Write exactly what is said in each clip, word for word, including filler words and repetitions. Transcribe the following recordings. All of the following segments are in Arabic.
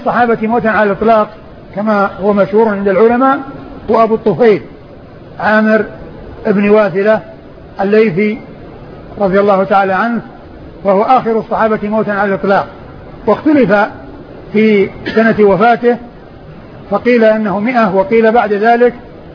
الصحابة موتا على الإطلاق كما هو مشهور عند العلماء هو أبو الطفيل عامر ابن واثلة الليثي رضي الله تعالى عنه، وهو آخر الصحابة موتا على الإطلاق. واختلف في سنة وفاته، فقيل أنه مئة وقيل بعد ذلك،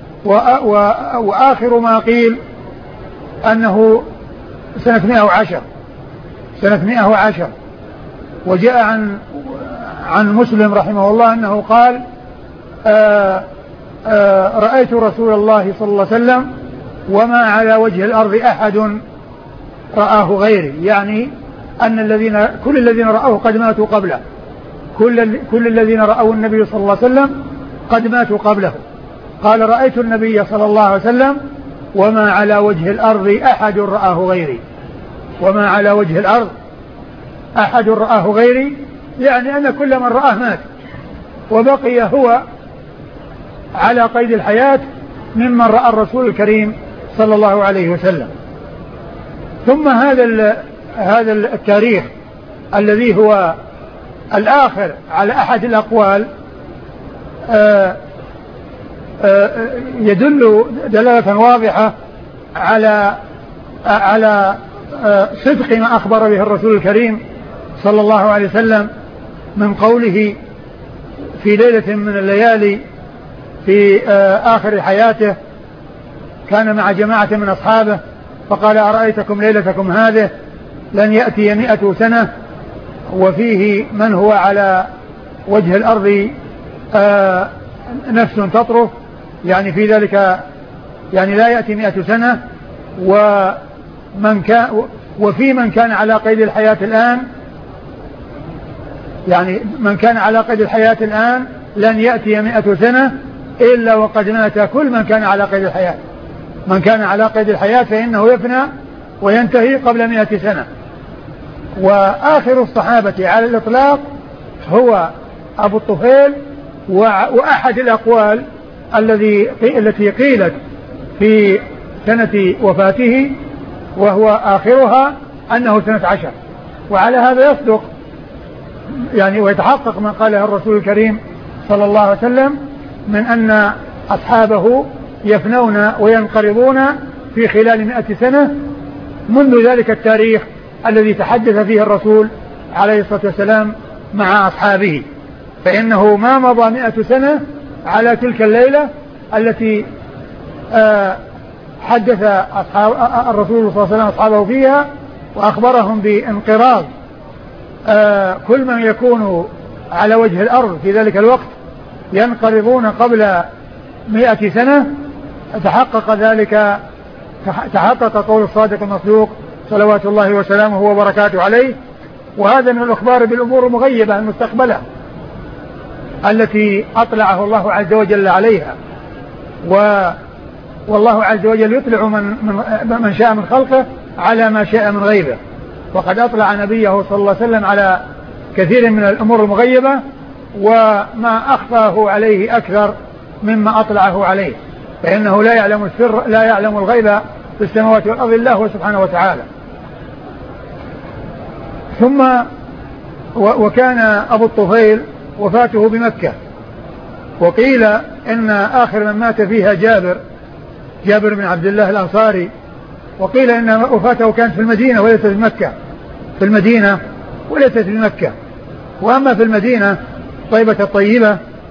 وآخر ما قيل أنه سنة مئة وعشر سنة مئة وعشر. وجاء عن عن مسلم رحمه الله أنه قال آآ آآ رأيت رسول الله صلى الله عليه وسلم وما على وجه الأرض أحد رآه غيري، يعني أن الذين كل الذين رأوه قد ماتوا قبله، كل, كل الذين رأوا النبي صلى الله عليه وسلم قد ماتوا قبله. قال رأيت النبي صلى الله عليه وسلم وما على وجه الأرض أحد رآه غيري، وما على وجه الأرض أحد رآه غيري، يعني أن كل من رآه مات وبقي هو على قيد الحياة ممن رأى الرسول الكريم صلى الله عليه وسلم. ثم هذا هذا التاريخ الذي هو الآخر على أحد الأقوال آآ آآ يدل دلالة واضحة على على صدق ما أخبر به الرسول الكريم صلى الله عليه وسلم من قوله في ليلة من الليالي في آخر حياته كان مع جماعة من أصحابه فقال أرأيتكم ليلتكم هذه لن يأتي مئة سنة وفيه من هو على وجه الأرض نفس تطرف، يعني في ذلك يعني لا يأتي مئة سنة، ومن كان وفي من كان على قيد الحياة الآن، يعني من كان على قيد الحياة الآن لن يأتي مئة سنة إلا وقد مات كل من كان على قيد الحياة. من كان على قيد الحياة فإنه يفنى وينتهي قبل مئة سنة. وآخر الصحابة على الإطلاق هو أبو الطفيل، وأحد الأقوال الذي التي قيلت في سنة وفاته وهو آخرها أنه سنة عشر. وعلى هذا يصدق يعني ويتحقق ما قاله الرسول الكريم صلى الله عليه وسلم من أن أصحابه يفنون وينقرضون في خلال مئة سنة منذ ذلك التاريخ الذي تحدث فيه الرسول عليه الصلاة والسلام مع أصحابه، فإنه ما مضى مئة سنة على تلك الليلة التي آه حدث أصحاب الرسول صلى الله عليه وسلم أصحابه فيها وأخبرهم بانقراض آه كل من يكون على وجه الأرض في ذلك الوقت ينقرضون قبل مئة سنة. تحقق ذلك تحقق قول الصادق المصدوق صلوات الله وسلامه وبركاته عليه. وهذا من الأخبار بالأمور المغيبة المستقبلة التي أطلعه الله عز وجل عليها، و والله عز وجل يطلع من, من, من شاء من خلقه على ما شاء من غيبه. وقد أطلع نبيه صلى الله عليه وسلم على كثير من الأمور المغيبة، وما أخفاه عليه أكثر مما أطلعه عليه، فإنه لا يعلم السر لا يعلم الغيب في السماوات والأرض الله سبحانه وتعالى. ثم وكان أبو الطفيل وفاته بمكة، وقيل إن آخر من مات فيها جابر جابر بن عبد الله الأنصاري، وقيل إن وفاته كانت في المدينة وليست في مكة في المدينة وليست في مكة. وأما في المدينة طيبة الطيبة